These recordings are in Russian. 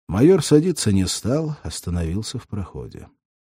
Майор садиться не стал, остановился в проходе.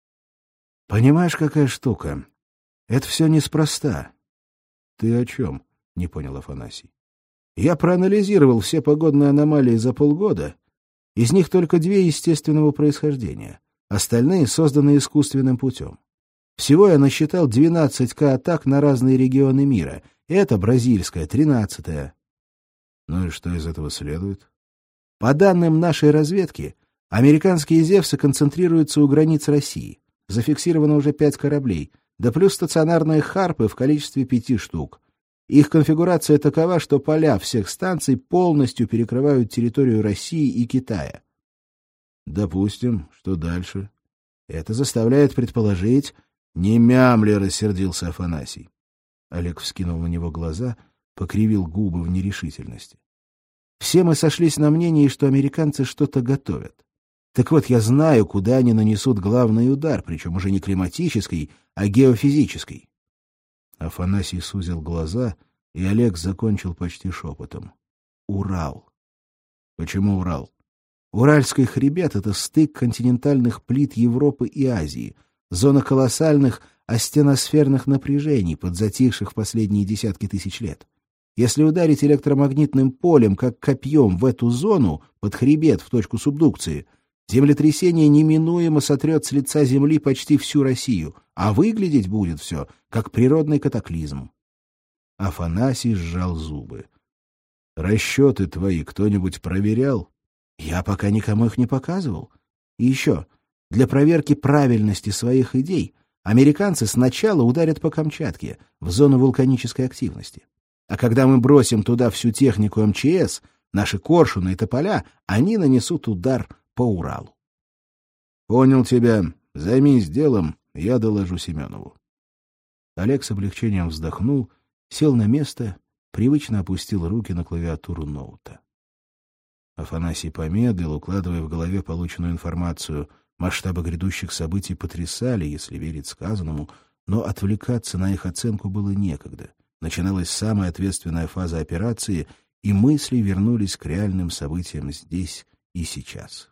— Понимаешь, какая штука? Это все неспроста. — Ты о чем? — не понял Афанасий. — Я проанализировал все погодные аномалии за полгода. Из них только 2 естественного происхождения. Остальные созданы искусственным путем. Всего я насчитал 12 атак на разные регионы мира. Это бразильская, 13-я. Ну и что из этого следует? По данным нашей разведки, американские «Зевсы» концентрируются у границ России. Зафиксировано уже 5 кораблей, да плюс стационарные «Харпы» в количестве 5 штук. Их конфигурация такова, что поля всех станций полностью перекрывают территорию России и Китая. Допустим, что дальше? Это заставляет предположить... «Не мямли!» — рассердился Афанасий. Олег вскинул на него глаза, покривил губы в нерешительности. «Все мы сошлись на мнении, что американцы что-то готовят. Так вот, я знаю, куда они нанесут главный удар, причем уже не климатический, а геофизический». Афанасий сузил глаза, и Олег закончил почти шепотом. «Урал». «Почему Урал?» «Уральский хребет — это стык континентальных плит Европы и Азии, зона колоссальных астеносферных напряжений, подзатихших в последние десятки тысяч лет. Если ударить электромагнитным полем, как копьем, в эту зону, под хребет, в точку субдукции, землетрясение неминуемо сотрет с лица Земли почти всю Россию, а выглядеть будет все, как природный катаклизм». Афанасий сжал зубы. «Расчеты твои кто-нибудь проверял?» «Я пока никому их не показывал. И еще, для проверки правильности своих идей американцы сначала ударят по Камчатке, в зону вулканической активности. А когда мы бросим туда всю технику МЧС, наши коршуны и тополя, они нанесут удар по Уралу». «Понял тебя. Займись делом, я доложу Семенову». Олег с облегчением вздохнул, сел на место, привычно опустил руки на клавиатуру ноута. Афанасий помедлил, укладывая в голове полученную информацию. Масштабы грядущих событий потрясали, если верить сказанному, но отвлекаться на их оценку было некогда. Начиналась самая ответственная фаза операции, и мысли вернулись к реальным событиям здесь и сейчас.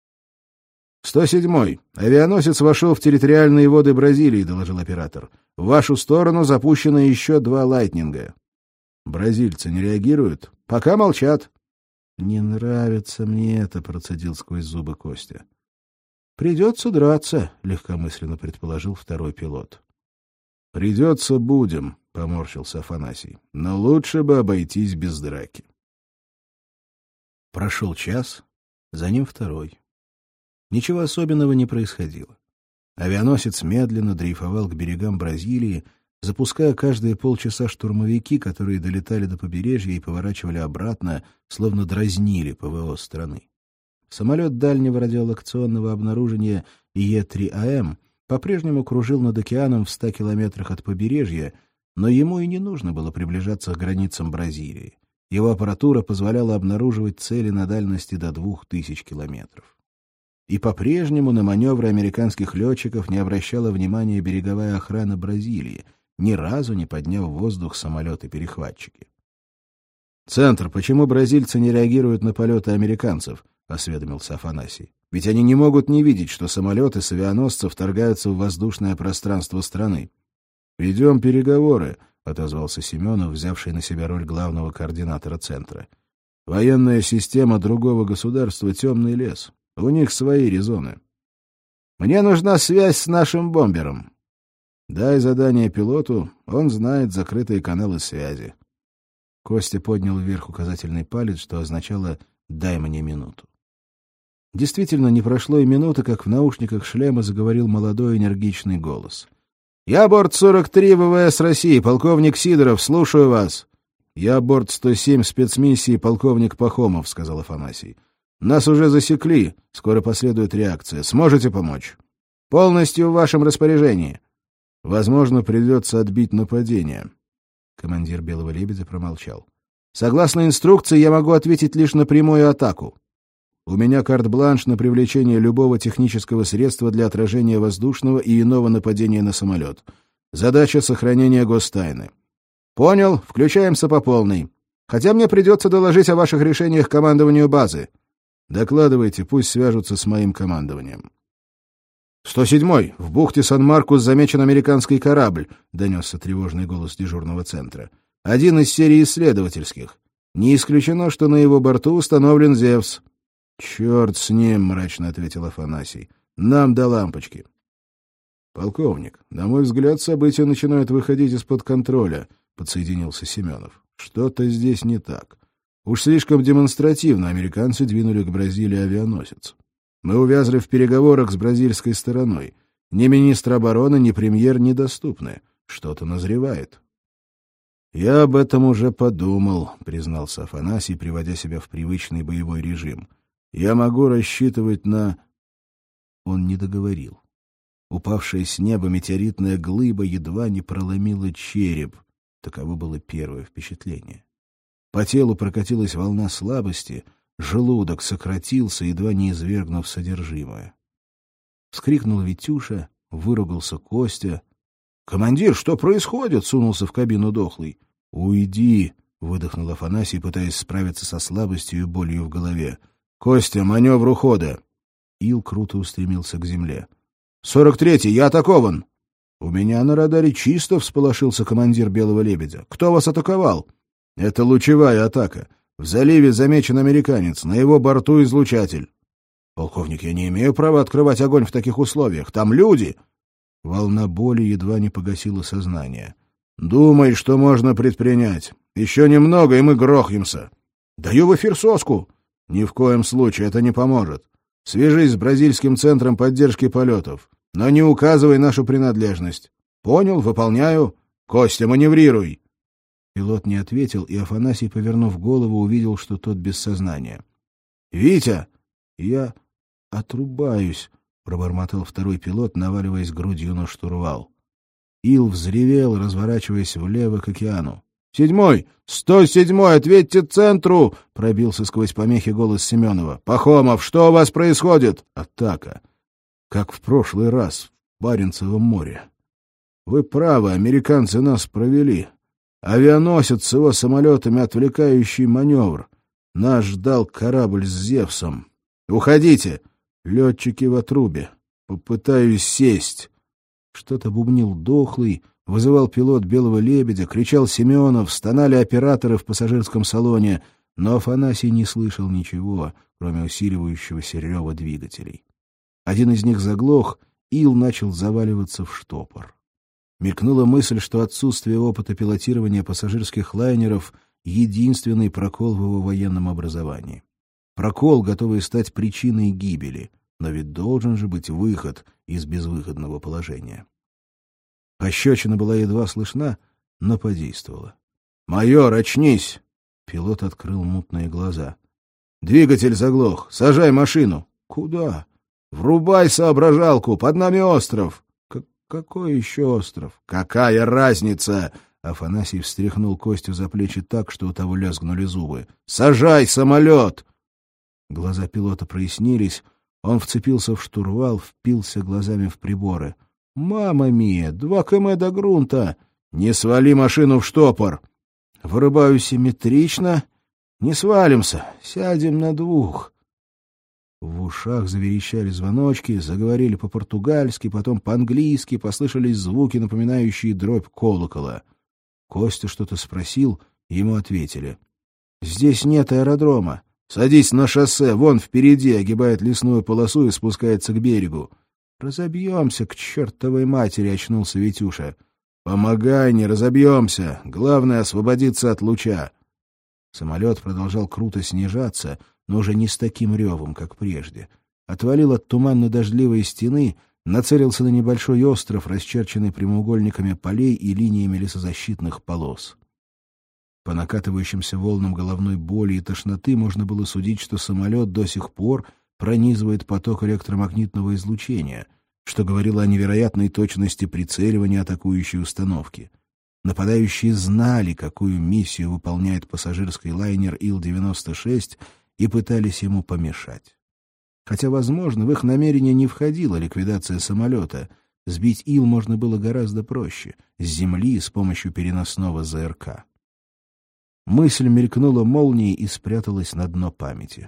107-й. Авианосец вошел в территориальные воды Бразилии, доложил оператор. В вашу сторону запущено еще 2 лайтнинга. Бразильцы не реагируют? Пока молчат. Не нравится мне это, процедил сквозь зубы Костя. «Придется драться», — легкомысленно предположил второй пилот. «Придется будем», — поморщился Афанасий. «Но лучше бы обойтись без драки». Прошел час, за ним второй. Ничего особенного не происходило. Авианосец медленно дрейфовал к берегам Бразилии, запуская каждые полчаса штурмовики, которые долетали до побережья и поворачивали обратно, словно дразнили ПВО страны. Самолет дальнего радиолокационного обнаружения Е-3АМ по-прежнему кружил над океаном в 100 километрах от побережья, но ему и не нужно было приближаться к границам Бразилии. Его аппаратура позволяла обнаруживать цели на дальности до 2000 километров. И по-прежнему на маневры американских летчиков не обращала внимания береговая охрана Бразилии, ни разу не подняв в воздух самолеты-перехватчики. «Центр, почему бразильцы не реагируют на полеты американцев?» — осведомился Афанасий. «Ведь они не могут не видеть, что самолеты с авианосцев вторгаются в воздушное пространство страны». «Ведем переговоры», — отозвался Семенов, взявший на себя роль главного координатора центра. «Военная система другого государства — темный лес. У них свои резоны». «Мне нужна связь с нашим бомбером». «Дай задание пилоту, он знает закрытые каналы связи». Костя поднял вверх указательный палец, что означало «дай мне минуту». Действительно, не прошло и минуты, как в наушниках шлема заговорил молодой энергичный голос. «Я борт 43 ВВС России, полковник Сидоров, слушаю вас». «Я борт 107 спецмиссии, полковник Пахомов», — сказал Афанасий. «Нас уже засекли, скоро последует реакция. Сможете помочь?» «Полностью в вашем распоряжении». «Возможно, придется отбить нападение». Командир «Белого лебедя» промолчал. «Согласно инструкции, я могу ответить лишь на прямую атаку. У меня карт-бланш на привлечение любого технического средства для отражения воздушного и иного нападения на самолет. Задача — сохранение гостайны». «Понял, включаемся по полной. Хотя мне придется доложить о ваших решениях командованию базы». Докладывайте, пусть свяжутся с моим командованием». 107-й. В бухте Сан-Маркус замечен американский корабль», — донесся тревожный голос дежурного центра. «Один из серии исследовательских. Не исключено, что на его борту установлен «Зевс». «Черт с ним», — мрачно ответил Афанасий. «Нам до лампочки». «Полковник, на мой взгляд, события начинают выходить из-под контроля», — подсоединился Семенов. «Что-то здесь не так. Уж слишком демонстративно американцы двинули к Бразилии авианосец. Мы увязли в переговорах с бразильской стороной. Ни министр обороны, ни премьер недоступны. Что-то назревает». «Я об этом уже подумал», — признался Афанасий, приводя себя в привычный боевой режим. «Я могу рассчитывать на...» Он не договорил. Упавшая с неба метеоритная глыба едва не проломила череп. Таково было первое впечатление. По телу прокатилась волна слабости, желудок сократился, едва не извергнув содержимое. Вскрикнул Витюша, выругался Костя. «Командир, что происходит?» — сунулся в кабину Дохлый. «Уйди!» — выдохнул Афанасий, пытаясь справиться со слабостью и болью в голове. «Костя, маневр ухода!» Ил круто устремился к земле. 43-й, я атакован!» «У меня на радаре чисто», — всполошился командир «Белого лебедя». «Кто вас атаковал?» «Это лучевая атака. В заливе замечен американец, на его борту излучатель». «Полковник, я не имею права открывать огонь в таких условиях. Там люди!» Волна боли едва не погасила сознание. «Думай, что можно предпринять. Еще немного, и мы грохнемся». «Даю в эфир соску». «Ни в коем случае, это не поможет. Свяжись с бразильским центром поддержки полетов, но не указывай нашу принадлежность». «Понял, выполняю. Костя, маневрируй». Пилот не ответил, и Афанасий, повернув голову, увидел, что тот без сознания. «Витя!» «Я отрубаюсь», — пробормотал второй пилот, наваливаясь грудью на штурвал. Ил взревел, разворачиваясь влево к океану. 7-й! 107-й! Ответьте центру!» — пробился сквозь помехи голос Семенова. «Пахомов, что у вас происходит?» «Атака. Как в прошлый раз, в Баренцевом море. Вы правы, американцы нас провели. Авианосец с его самолетами, отвлекающий маневр. Нас ждал корабль с Зевсом. Уходите! Летчики в отрубе. Попытаюсь сесть». Что-то бубнил Дохлый, вызывал пилот «Белого лебедя», кричал Семенов, стонали операторы в пассажирском салоне, но Афанасий не слышал ничего, кроме усиливающегося рева двигателей. Один из них заглох, Ил начал заваливаться в штопор. Мелькнула мысль, что отсутствие опыта пилотирования пассажирских лайнеров — единственный прокол в его военном образовании. Прокол, готовый стать причиной гибели, но ведь должен же быть выход из безвыходного положения. Пощечина была едва слышна, но подействовала. «Майор, очнись!» Пилот открыл мутные глаза. «Двигатель заглох! Сажай машину!» «Куда?» «Врубай соображалку! Под нами остров!» «Какой еще остров?» «Какая разница?» Афанасий встряхнул Костю за плечи так, что у того лязгнули зубы. «Сажай самолет!» Глаза пилота прояснились. Он вцепился в штурвал, впился глазами в приборы. «Мамма мия! 2 км до грунта! Не свали машину в штопор!» «Вырубаю симметрично. Не свалимся. Сядем на 2». В ушах заверещали звоночки, заговорили по-португальски, потом по-английски, послышались звуки, напоминающие дробь колокола. Костя что-то спросил, ему ответили. «Здесь нет аэродрома. Садись на шоссе, вон впереди, огибает лесную полосу и спускается к берегу». «Разобьемся, к чертовой матери!» — очнулся Витюша. «Помогай, не разобьемся. Главное — освободиться от луча». Самолет продолжал круто снижаться, но уже не с таким ревом, как прежде. Отвалил от туманно-дождливой стены, нацелился на небольшой остров, расчерченный прямоугольниками полей и линиями лесозащитных полос. По накатывающимся волнам головной боли и тошноты можно было судить, что самолет до сих пор пронизывает поток электромагнитного излучения, что говорило о невероятной точности прицеливания атакующей установки. Нападающие знали, какую миссию выполняет пассажирский лайнер Ил-96, и пытались ему помешать. Хотя, возможно, в их намерение не входила ликвидация самолета. Сбить Ил можно было гораздо проще — с земли с помощью переносного ЗРК. Мысль мелькнула молнией и спряталась на дно памяти.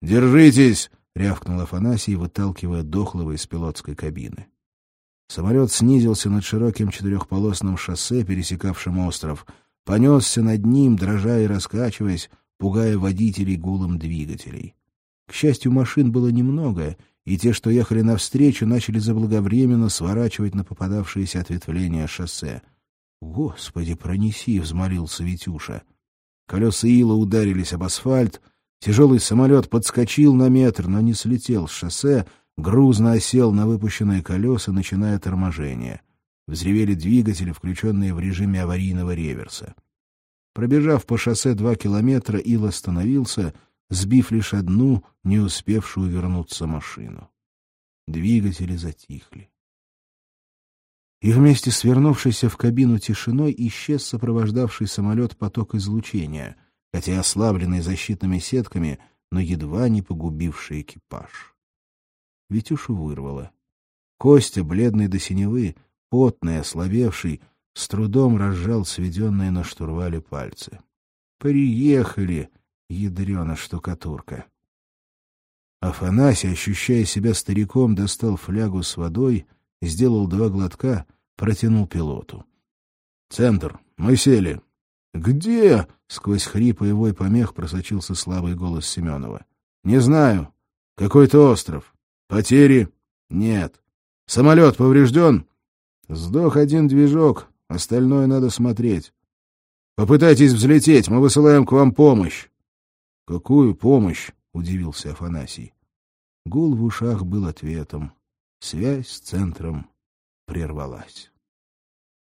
«Держитесь!» — рявкнул Афанасий, выталкивая дохлого из пилотской кабины. Самолет снизился над широким четырехполосным шоссе, пересекавшим остров, понесся над ним, дрожа и раскачиваясь, пугая водителей гулом двигателей. К счастью, машин было немного, и те, что ехали навстречу, начали заблаговременно сворачивать на попадавшиеся ответвления шоссе. «Господи, пронеси!» — взмолился Витюша. Колеса ила ударились об асфальт, тяжелый самолет подскочил на метр, но не слетел с шоссе, грузно осел на выпущенные колеса, начиная торможение. Взревели двигатели, включенные в режиме аварийного реверса. Пробежав по шоссе 2 километра, ил остановился, сбив лишь одну, не успевшую вернуться машину. Двигатели затихли. И вместе с вернувшейся в кабину тишиной исчез сопровождавший самолет поток излучения, хотя ослабленный защитными сетками, но едва не погубивший экипаж. Витюшу вырвало. Костя, бледный до синевы, потный, ослабевший, с трудом разжал сведенные на штурвале пальцы. «Приехали, ядрена штукатурка!» Афанасий, ощущая себя стариком, достал флягу с водой, сделал 2 глотка, протянул пилоту. «Центр, мы сели». «Где?» — сквозь хрип и вой помех просочился слабый голос Семенова. «Не знаю. Какой-то остров. Потери? Нет. Самолет поврежден? Сдох 1 движок, остальное надо смотреть. Попытайтесь взлететь, мы высылаем к вам помощь». «Какую помощь?» — удивился Афанасий. Гул в ушах был ответом. Связь с центром прервалась.